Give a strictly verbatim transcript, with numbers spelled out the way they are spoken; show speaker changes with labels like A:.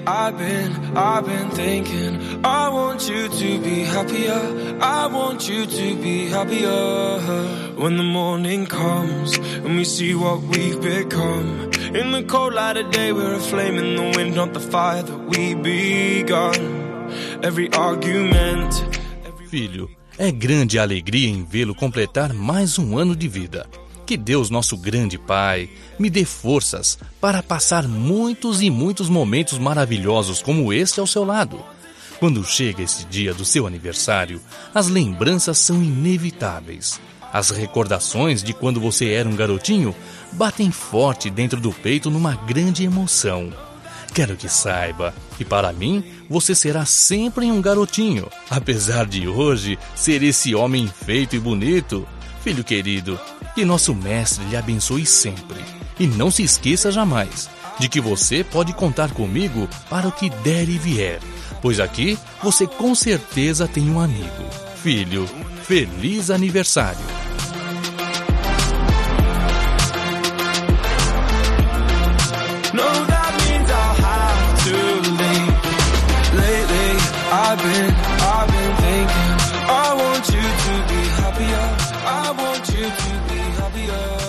A: I've been, I've been thinking, I want you to be happier, I want you to be happier. When the morning comes and we see what we've become, in the cold light of day we're a flame in the wind, not the fire that we begun. Every argument.
B: Filho, é grande a alegria em vê-lo completar mais um ano de vida. Que Deus, nosso grande Pai, me dê forças para passar muitos e muitos momentos maravilhosos como este ao seu lado. Quando chega esse dia do seu aniversário, as lembranças são inevitáveis. As recordações de quando você era um garotinho batem forte dentro do peito numa grande emoção. Quero que saiba que para mim você será sempre um garotinho, apesar de hoje ser esse homem feito e bonito. Filho querido, que nosso mestre lhe abençoe sempre. E não se esqueça jamais de que você pode contar comigo para o que der e vier, pois aqui você com certeza tem um amigo. Filho, feliz aniversário!
A: No, that means I'll have to leave. Lately, I've been, I've been thinking, I want you to be happier, I want you to be happier.